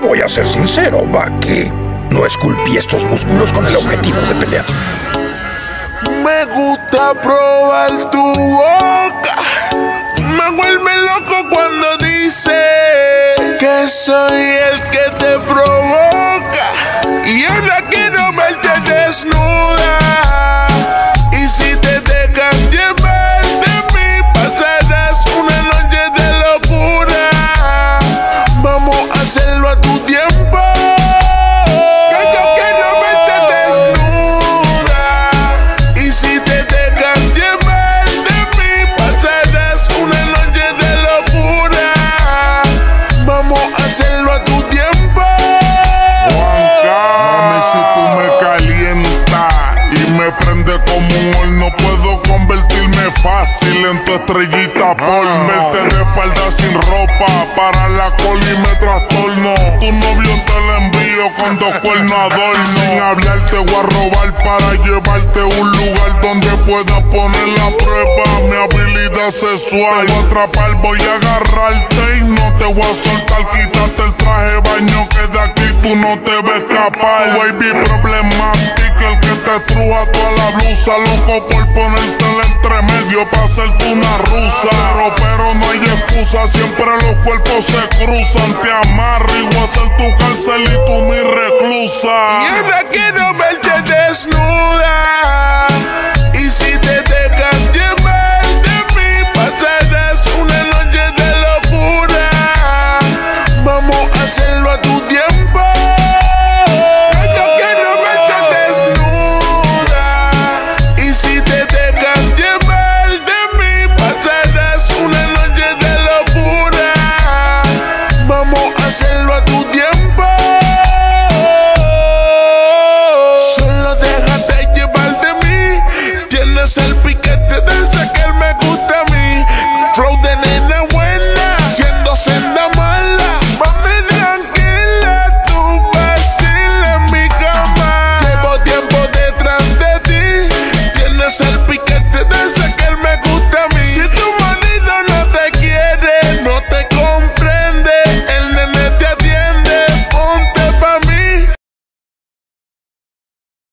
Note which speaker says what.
Speaker 1: Voy a ser sincero, Bucky. No esculpí estos músculos con el objetivo de pelear.
Speaker 2: Me gusta probar tu boca. Me vuelve loco cuando dice que soy el que te provoca. Y ahora quiero verte desnuda. Y si te dejas llevar de mí, pasarás una noche de locura. Vamos a hacerlo a tu tiempo. Hacerlo a tu tiempo.
Speaker 3: Juanca, mami, si tú me calientas y me prende como un horno, puedo convertirme fácil en tu estrellita porno. Verte de espalda sin ropa, para la cola y me trastorno. Tu novio te lo envío con 2 cuernos adorno. Sin hablar te voy a robar para llevarte a un lugar donde puedas poner la prueba mi habilidad sexual. Te voy a atrapar, voy a agarrarte y no te voy a soltar. Quítate el traje de baño que de aquí tú no te ves escapar. Baby problemática, el que te truja toda la blusa. Loco por ponértela entre medio pa' hacerte una rusa. Pero no hay excusa, siempre los cuerpos se cruzan. Te amarro y voy a ser tu cárcel y tú mi reclusa.
Speaker 2: Y ahora quiero verte desnuda. Y si te dejas llevar de mí, pasarás una noche de locura. Vamos a hacerlo a tu tiempo. Yo quiero verte desnuda. Y si te dejas llevar de mí, pasarás una noche de locura. Vamos a hacerlo a tu tiempo. Solo déjate llevar de mí. Tienes el piquete de ese que me gusta a mí. Flow de nena